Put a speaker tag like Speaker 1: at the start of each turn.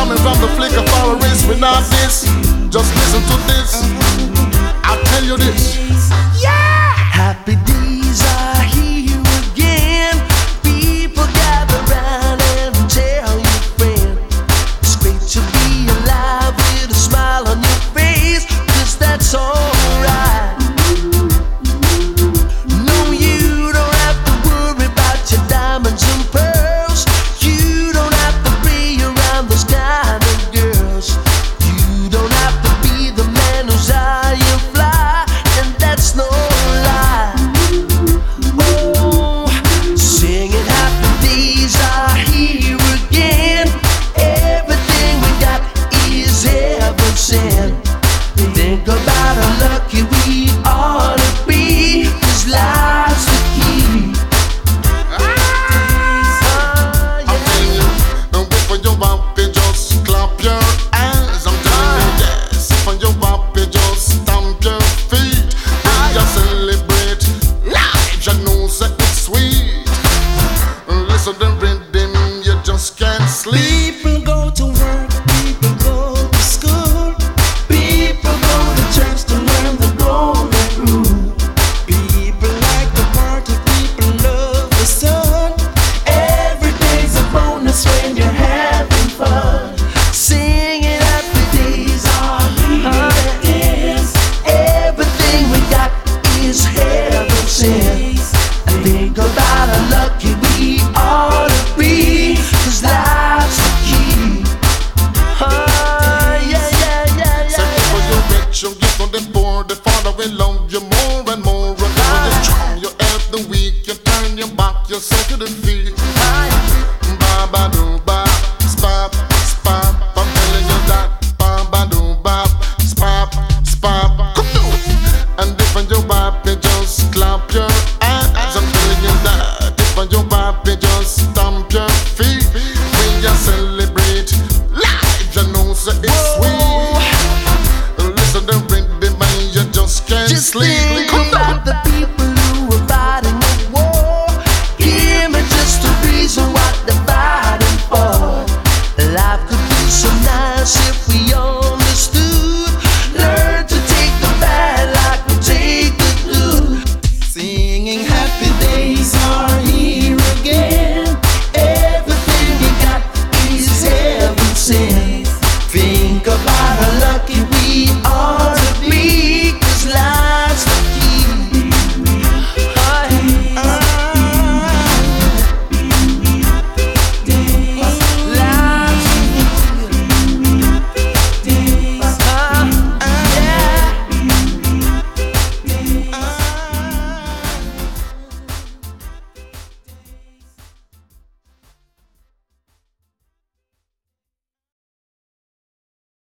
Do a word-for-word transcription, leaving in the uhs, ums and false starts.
Speaker 1: coming from the flick of our wrist. We're not this. Just listen to this. I'll tell you this.
Speaker 2: Yeah! Happy days are here again. People gather round and tell your friend it's great to be alive with a smile on your face, 'cause that's alright. No, you don't have to worry about your diamonds and pearls. You don't have to be around those kind of girls. You don't have to be the man who's high and fly, and that's no lie. Oh, singing happy days are here again. Everything we got is heaven sent. Think about how lucky we ought to be, 'cause life's the key.
Speaker 1: I'm telling you, and if you happy, just clap your hands. I'm telling you, yes. If you happy, just stamp your feet. When you celebrate life, you know that it's sweet. Listen to the rhythm, you just can't sleep.
Speaker 2: People go to work, people go to school, people go to church to learn the golden rule. People like to party, people love the sun. Every day's a bonus when you're having fun. Singing happy days are here again. Everything we got is heaven sent. And think about how lucky we ought to be, 'cause life's the key. Ah, yeah, yeah, yeah,
Speaker 1: Say
Speaker 2: yeah,
Speaker 1: for
Speaker 2: yeah.
Speaker 1: you rich, you give to the poor. The Father will love you more and more. And when you're strong, you help the weak. You turn your back, you say to the feet.